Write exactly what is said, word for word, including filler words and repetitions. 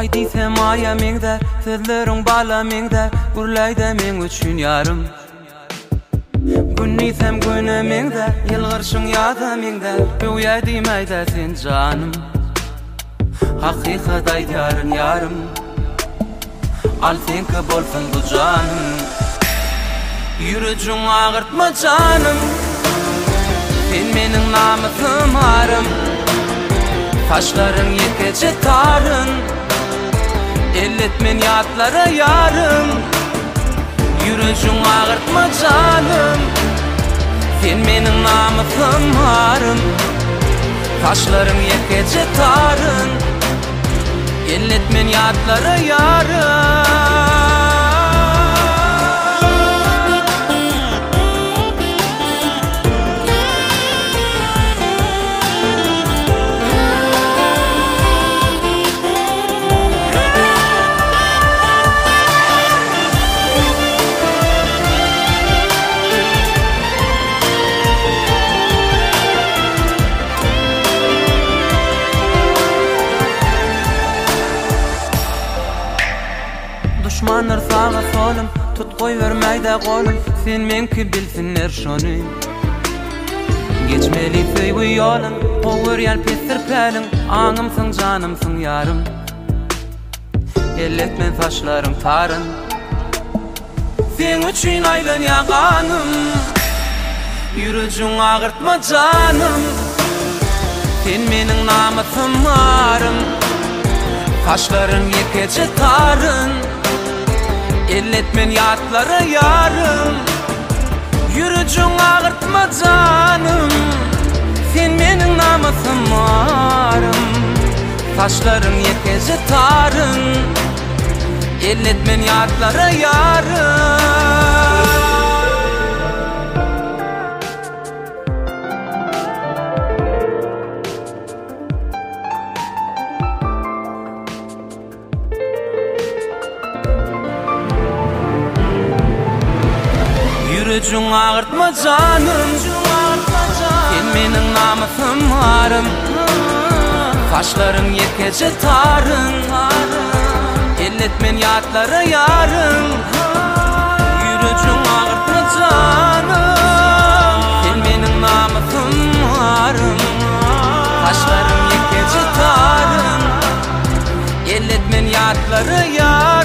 Ay diýsem aýa meňde, sözleriň bala meňde, gurlaýda meň üçin ýarym. Gün diýsem güne meňde, ýylgyrşyň ýaza meňde, öýä diýmäýde sen janym. Hakykat aýdýaryn ýarym, al senki bolsun bu janym. Ýürüjüň agyrtma janym, sen meniň namysym arym. Taşlaryň ýekeje taryn, elletmen ýatlara ýarym. Ýürüjüň agyrtma janym, sen meniň namysym arym. Taşlaryň ýekeje taryn, elletmen ýatlara ýarym. Düşmanlar sağa solum, tut koy vermeýde golum, sen menki bilsinler şonu. Geçmeli söýgü ýolum, ower ýal pesir päliň, aňymsyň janymsyň ýarym. Elletmen taşlaryň taryn, sen üçin aýlan ýaganym. Ýürüjüň agyrtma janym, sen meniň namysym arym. Taşlaryň ýekeje taryn, elletmen ýatlara ýarym. Ýürüjüň agyrtma janym, sen meniň namysym arym. Taşlaryň ýekeje taryn, elletmen ýatlara ýarym. Ýürüjüň agyrtma janym, sen meniň namysym arym. Taşlaryň ýekeje taryn, elletmen ýatlara ýarym. Ýürüjüň agyrtma janym, sen meniň namysym arym. Taşlaryň ýekeje taryn, elletmen ýatlara ýarym.